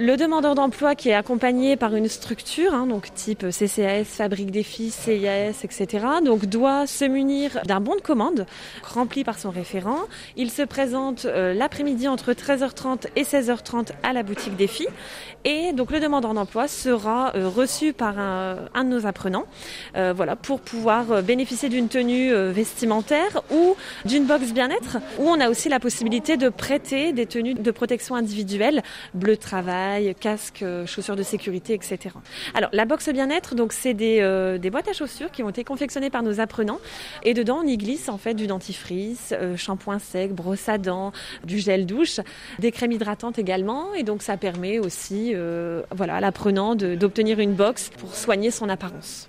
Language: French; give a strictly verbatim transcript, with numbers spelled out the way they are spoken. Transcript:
Le demandeur d'emploi qui est accompagné par une structure, hein, donc type C C A S, Fabrique des Filles, C I A S, et cetera, donc doit se munir d'un bon de commande rempli par son référent. Il se présente euh, l'après-midi entre treize heures trente et seize heures trente à la boutique des filles. Et donc le demandeur d'emploi sera euh, reçu par un, un de nos apprenants, euh, voilà, pour pouvoir euh, bénéficier d'une tenue euh, vestimentaire ou d'une box bien-être, où on a aussi la possibilité de prêter des tenues de protection individuelle, bleu de travail, casque, euh, chaussures de sécurité, et cetera. Alors la box bien-être, donc c'est des, euh, des boîtes à chaussures qui ont été confectionnées par nos apprenants, et dedans on y glisse en fait du dentifrice, euh, shampoing sec, brosse à dents, du gel douche, des crèmes hydratantes également, et donc ça permet aussi Euh, voilà, à l'apprenant de, d'obtenir une box pour soigner son apparence.